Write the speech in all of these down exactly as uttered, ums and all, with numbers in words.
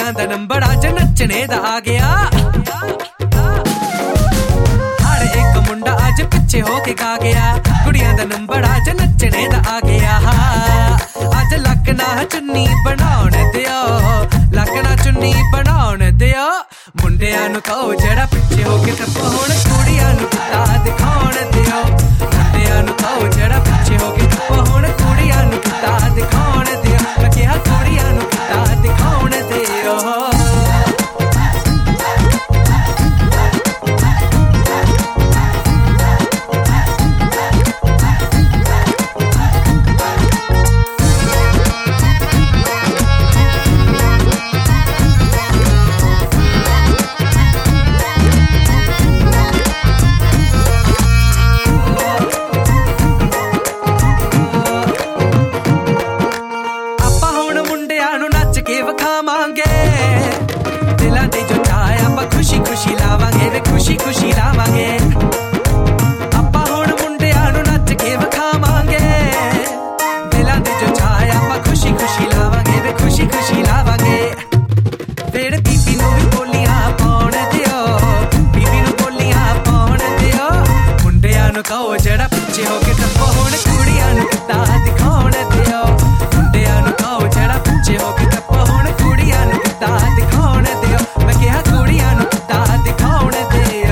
ਕੁੜੀਆਂ ਦਾ ਨੰਬਰ ਅੱਜ ਨੱਚਣੇ ਦਾ ਆ ਗਿਆ। ਹਰ ਇੱਕ ਮੁੰਡਾ ਅੱਜ ਪਿੱਛੇ ਹੋ ਕੇ ਗਾ ਗਿਆ, ਕੁੜੀਆਂ ਦਾ ਨੰਬਰ ਅੱਜ ਨੱਚਣੇ ਦਾ ਆ ਗਿਆ। ਅੱਜ ਲੱਕ ਨਾ ਚੁੰਨੀ ਬਣਾਉਣ ਦਿਓ, ਲੱਕ ਨਾ ਚੁੰਨੀ ਬਣਾਉਣ ਦਿਓ। ਮੁੰਡਿਆਂ ਨੂੰ ਕਹੋ ਜਿਹੜਾ ਪਿੱਛੇ ਹੋ ਕੇ ਟੱਪ ਹੁਣ ਕੁੜੀਆਂ ਨੂੰ ਕਿੱਤਾ ਦਿਖਾਉਣ ਦਿਓ। ਮੁੰਡਿਆਂ ਨੂੰ ਕਹੋ ਜਿਹੜਾ ਪਿੱਛੇ ਹੋ ਕੇ ਟੱਪ ਹੁਣ ਕੁੜੀਆਂ ਨੂੰ ਕਿੱਤਾ ਦਿਖਾਉਣ ਦਿਓ। ਮੈਂ ਕਿਹਾ ਕੁੜੀਆਂ ਨੂੰ ਕਿੱਤਾ ਦਿਖਾਉਣ ਦਿਓ। ਦਿਲਾਂ ਦੇ ਜੋ ਚਾਹ ਆਪਾਂ ਖੁਸ਼ੀ ਖੁਸ਼ੀ ਲਾਵਾਂਗੇ ਵੇ ਖੁਸ਼ੀ ਖੁਸ਼ੀ ਲਾਵਾਂਗੇ। ਆਪਾਂ ਹੁਣ ਮੁੰਡਿਆਂ ਨੂੰ ਨੱਚ ਕੇ ਵਿਖਾਵਾਂਗੇ, ਦਿਲਾਂ ਦੇ ਜੋ ਚਾਹ ਆਪਾਂ ਖੁਸ਼ੀ ਖੁਸ਼ੀ ਲਾਵਾਂਗੇ ਵੇ ਖੁਸ਼ੀ ਖੁਸ਼ੀ ਲਾਵਾਂਗੇ। ਫਿਰ ਬੀਬੀ ਨੂੰ ਵੀ ਬੋਲੀਆਂ ਪਾਉਣ ਦਿਓ, ਬੀਬੀ ਨੂੰ ਬੋਲੀਆਂ ਪਾਉਣ ਦਿਓ। ਮੁੰਡਿਆਂ ਨੂੰ ਕਹੋ ਜਿਹੜਾ ਪਿੱਛੇ ਹੋ ਕੇ ਟੱਪੋ ਹੁਣ ਕੁੜੀਆਂ ਨੂੰ ਕਿੱਤਾ ਦਿਖਾਉਣ ਦਿਓ। ਮੁੰਡਿਆਂ ਨੂੰ ਕਹੋ ਜਿਹੜਾ ਪਿੱਛੇ ਹੋ ਕੇ ਟੱਪੋ ਹੁਣ ਕੁੜੀਆਂ ਨੂੰ ਕਿੱਤਾ ਦਿਖਾਉਣ ਦਿਓ। ਮੈਂ ਕਿਹਾ ਕੁੜੀਆਂ ਨੂੰ ਕਿੱਤਾ ਦਿਖਾਉਣ ਦਿਓ।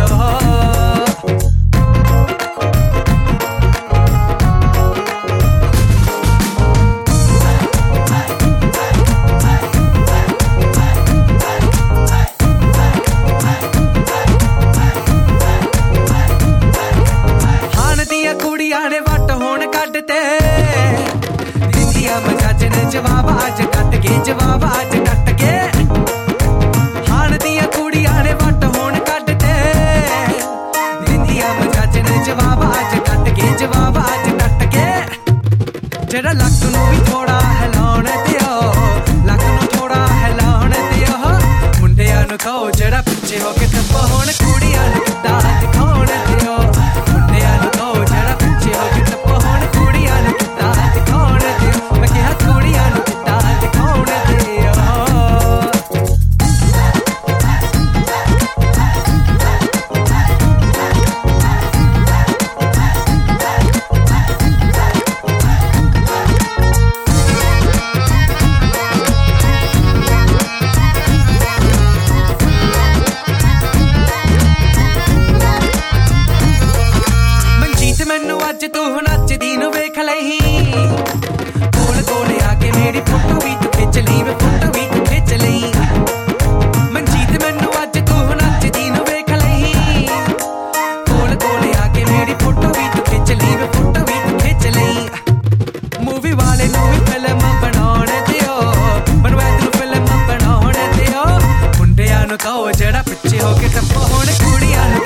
ਹਾਣ ਦੀਆਂ ਕੁੜੀਆਂ ਨੇ ਵੱਟ ਹੁਣ ਕੱਢ ਤੇ ਦਿੰਦੀਆਂ ਮਜਾਜ ਨੇ ਜਵਾਬ ਅੱਜ ਕੱਟ ਕੇ, ਜਵਾਬ ਅੱਜ ਕੱਟ ਕੇ। ਹਾਣ ਦੀਆਂ ਕੁੜੀਆਂ ਨੇ ਵੱਟ ਹੁਣ ਕੱਢ ਤੇ ਦਿੰਦੀਆਂ ਮਜਾਜ ਨੇ ਜਵਾਬ ਅੱਜ ਕੱਟ ਕੇ, ਜਵਾਬ ਅੱਜ ਕੱਟ ਕੇ। ਜਿਹੜਾ ਲੱਕ ਨੂੰ ਵੀ ਥੋੜਾ ਹਿਲਾਉਣ ਦਿਓ, ਲੱਕ ਨੂੰ ਥੋੜਾ ਹਿਲਾਉਣ ਦਿਓ। ਮੁੰਡਿਆਂ ਨੂੰ ਕਹੋ ਜਿਹੜਾ ਪਿੱਛੇ ਹੋ ਕੇ ਟੱਪੋ ਹੁਣ ਕੁੜੀਆਂ ਨੂੰ ਕਿੱਤਾ ਦਿਖਾਉਣ ਦਿਓ। ਮੁੰਡਿਆਂ ਨੂੰ ਕਹੋ ਜਿਹੜਾ ਪਿੱਛੇ ਹੋ ਕੇ ਟੱਪੋ ਹੁਣ ਕੁੜੀਆਂ ਨੂੰ ਕਿੱਤਾ ਦਿਖਾਉਣ ਦਿਓ। ਮੈਂ ਕਿਹਾ ਕੁੜੀਆਂ ਨੂੰ ਕਿੱਤਾ ਦਿਖਾਉਣ ਦਿਓ। ਮਨਜੀਤ ਮੈਨੂੰ ਅੱਜ ਤੂੰ ਨੱਚਦੀ ਨੂੰ ਵੇਖ ਲਈ, ਕੋਲ ਕੋਲ ਆ ਕੇ ਮੇਰੀ ਫੋਟੋ ਵੀ ਤੂੰ ਖਿੱਚ ਲਈ ਵੇ ਫੋਟੋ ਵੀ ਤੂੰ ਖਿੱਚ ਲਈ। ਮਨਜੀਤ ਮੈਨੂੰ ਅੱਜ ਤੂੰ ਨੱਚਦੀ ਨੂੰ ਵੇਖ ਲਈ, ਕੋਲ ਕੋਲ ਆ ਕੇ ਮੇਰੀ ਫੋਟੋ ਵੀ ਤੂੰ ਖਿੱਚ ਲਈ ਵੇ ਫੋਟੋ ਵੀ ਤੂੰ ਖਿੱਚ ਲਈ। ਮੂਵੀ ਵਾਲੇ ਨੂੰ ਵੀ ਫਿਲਮ ਬਣਾਉਣ ਦਿਓ, ਬਣਵੈਦ ਨੂੰ ਫਿਲਮ ਬਣਾਉਣ ਦਿਓ। ਮੁੰਡਿਆਂ ਨੂੰ ਕਹੋ ਜਿਹੜਾ ਪਿੱਛੇ ਹੋ ਕੇ ਟੱਪੋ ਹੁਣ ਕੁੜੀਆਂ ਨੂੰ